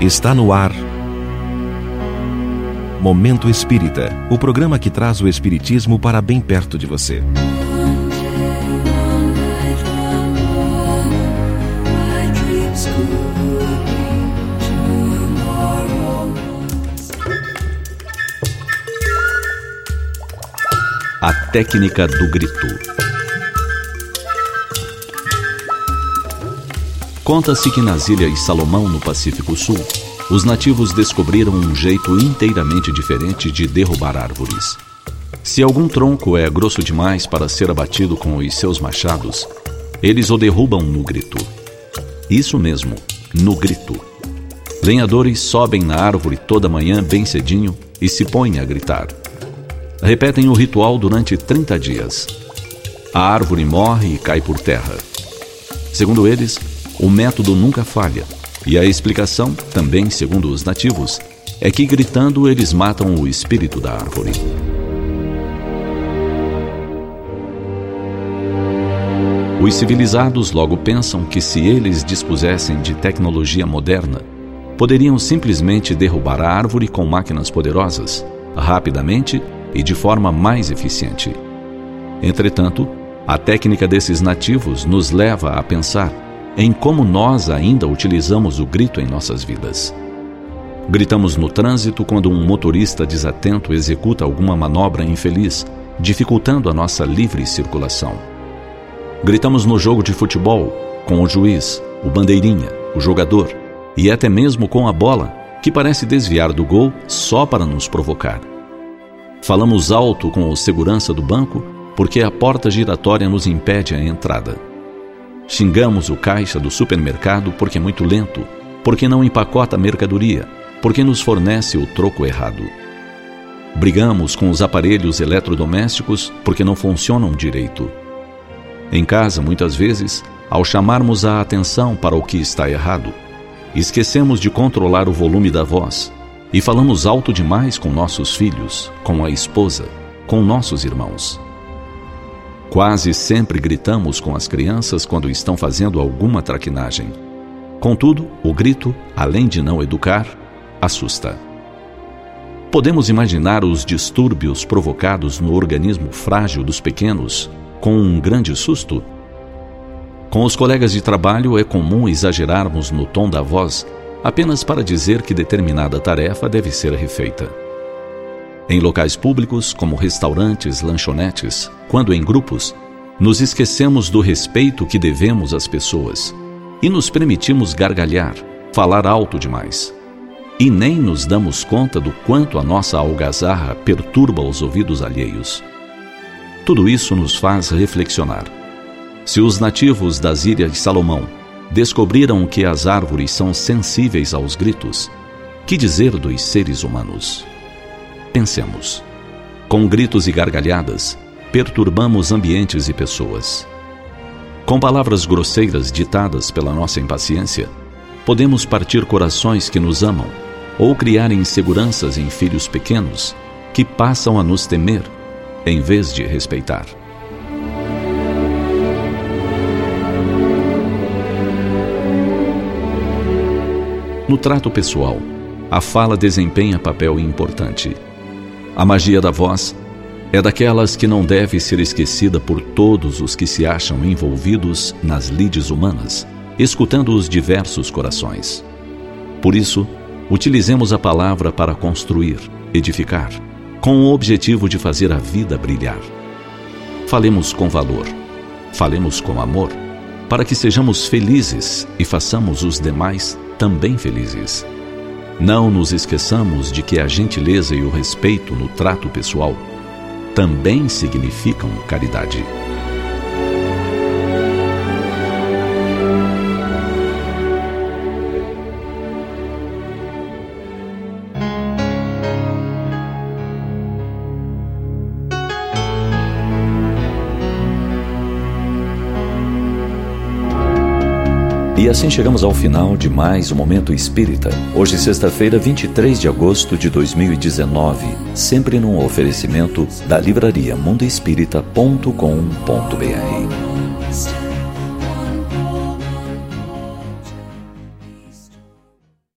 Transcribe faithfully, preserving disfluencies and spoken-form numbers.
Está no ar Momento Espírita, o programa que traz o Espiritismo para bem perto de você. A técnica do grito. Conta-se que nas Ilhas Salomão, no Pacífico Sul, os nativos descobriram um jeito inteiramente diferente de derrubar árvores. Se algum tronco é grosso demais para ser abatido com os seus machados, eles o derrubam no grito. Isso mesmo, no grito. Lenhadores sobem na árvore toda manhã bem cedinho e se põem a gritar. Repetem o ritual durante trinta dias. A árvore morre e cai por terra. Segundo eles, o método nunca falha, e a explicação, também segundo os nativos, é que gritando eles matam o espírito da árvore. Os civilizados logo pensam que se eles dispusessem de tecnologia moderna, poderiam simplesmente derrubar a árvore com máquinas poderosas, rapidamente e de forma mais eficiente. Entretanto, a técnica desses nativos nos leva a pensar em como nós ainda utilizamos o grito em nossas vidas. Gritamos no trânsito quando um motorista desatento executa alguma manobra infeliz, dificultando a nossa livre circulação. Gritamos no jogo de futebol, com o juiz, o bandeirinha, o jogador e até mesmo com a bola, que parece desviar do gol só para nos provocar. Falamos alto com o segurança do banco porque a porta giratória nos impede a entrada. Xingamos o caixa do supermercado porque é muito lento, porque não empacota a mercadoria, porque nos fornece o troco errado. Brigamos com os aparelhos eletrodomésticos porque não funcionam direito. Em casa, muitas vezes, ao chamarmos a atenção para o que está errado, esquecemos de controlar o volume da voz e falamos alto demais com nossos filhos, com a esposa, com nossos irmãos. Quase sempre gritamos com as crianças quando estão fazendo alguma traquinagem. Contudo, o grito, além de não educar, assusta. Podemos imaginar os distúrbios provocados no organismo frágil dos pequenos com um grande susto? Com os colegas de trabalho é comum exagerarmos no tom da voz apenas para dizer que determinada tarefa deve ser refeita. Em locais públicos, como restaurantes, lanchonetes, quando em grupos, nos esquecemos do respeito que devemos às pessoas e nos permitimos gargalhar, falar alto demais. E nem nos damos conta do quanto a nossa algazarra perturba os ouvidos alheios. Tudo isso nos faz reflexionar. Se os nativos das Ilhas Salomão descobriram que as árvores são sensíveis aos gritos, que dizer dos seres humanos? Pensemos. Com gritos e gargalhadas, perturbamos ambientes e pessoas. Com palavras grosseiras ditadas pela nossa impaciência, podemos partir corações que nos amam ou criar inseguranças em filhos pequenos que passam a nos temer em vez de respeitar. No trato pessoal, a fala desempenha papel importante. A magia da voz é daquelas que não deve ser esquecida por todos os que se acham envolvidos nas lides humanas, escutando os diversos corações. Por isso, utilizemos a palavra para construir, edificar, com o objetivo de fazer a vida brilhar. Falemos com valor, falemos com amor, para que sejamos felizes e façamos os demais também felizes. Não nos esqueçamos de que a gentileza e o respeito no trato pessoal também significam caridade. E assim chegamos ao final de mais um Momento Espírita. Hoje, sexta-feira, vinte e três de agosto de dois mil e dezenove, sempre num oferecimento da livraria mundo espírita ponto com ponto br.